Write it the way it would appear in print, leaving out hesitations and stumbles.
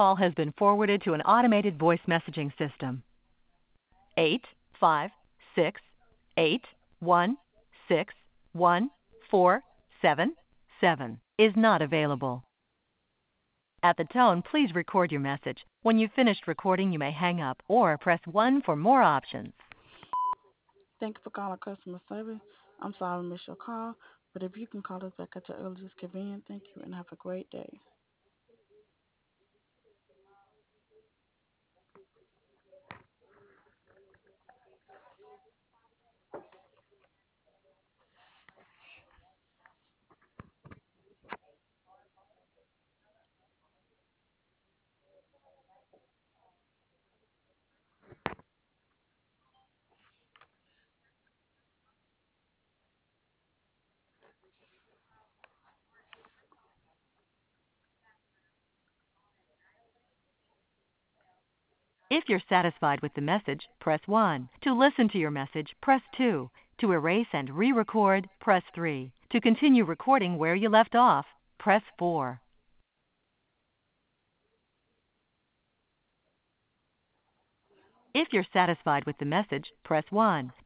Call has been forwarded to an automated voice messaging system. 85681614777 is not available. At the tone, please record your message. When you've finished recording, you may hang up or press 1 for more options. Thank you for calling customer service. I'm sorry I missed your call, but if you can call us back at your earliest convenience, thank you and have a great day. If you're satisfied with the message, press 1. To listen to your message, press 2. To erase and re-record, press 3. To continue recording where you left off, press 4. If you're satisfied with the message, press 1.